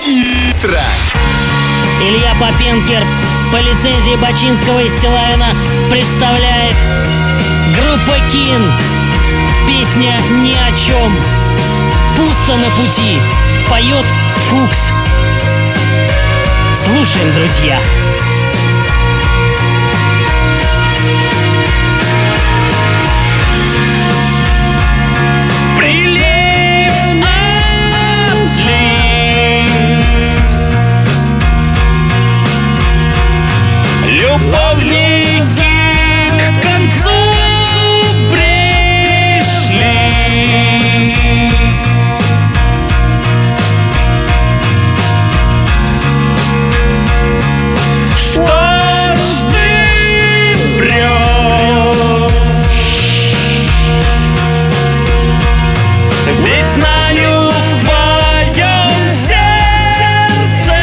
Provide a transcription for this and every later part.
Ситра. Илья Попенкер по лицензии Бачинского и Стилавина представляет группа Кин. Песня «Ни о чем». Пусто на пути. Поет Фукс. Слушаем, друзья. Любовники к концу пришли. Что ты врешь? Ведь знаю, в твоем сердце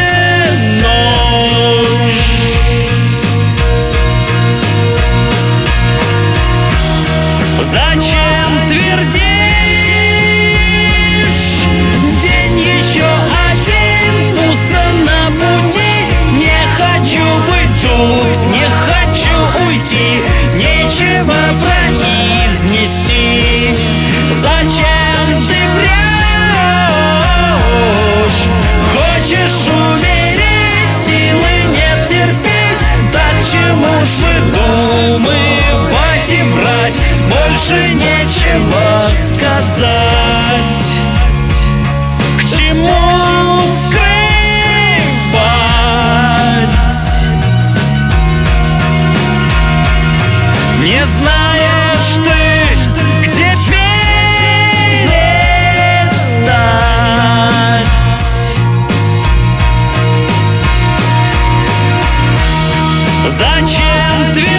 нож. Зачем твердишь? День еще один, пусто на пути. Не хочу быть тут, не хочу уйти, нечего произнести. Зачем ты врешь? Хочешь умереть, силы нет терпеть. Так чему ж выдумывать и врать? Больше нечего сказать. К чему скрывать? Не знаешь ты, где перестать. Зачем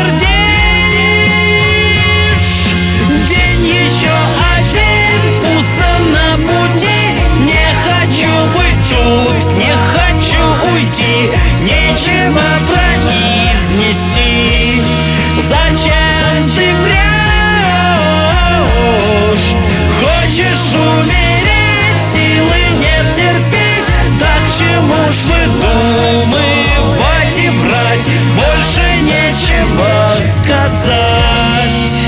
твердишь? День еще один, пусто на пути. Не хочу быть тут, не хочу уйти, нечего произнести. Зачем ты врешь? Хочешь умереть, силы нет терпеть. Так чему ж выдумывать и врать? Больше нечего сказать.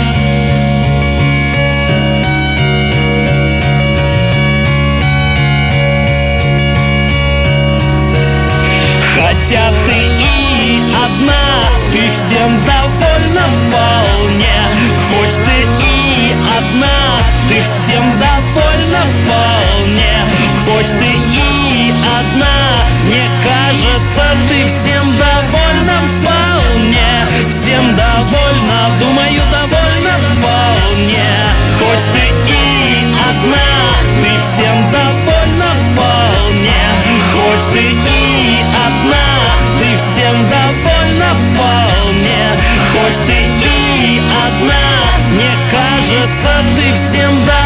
Хотя ты и одна, ты всем довольна вполне. Хоть ты и одна, ты всем довольна вполне. Хоть ты и одна, мне кажется, ты всем довольна вполне. Всем довольна, думаю, довольна вполне. Хоть ты и одна, ты всем довольна вполне. Хоть ты и одна, ты всем довольна вполне. Хоть ты и одна, мне кажется, ты всем довольна.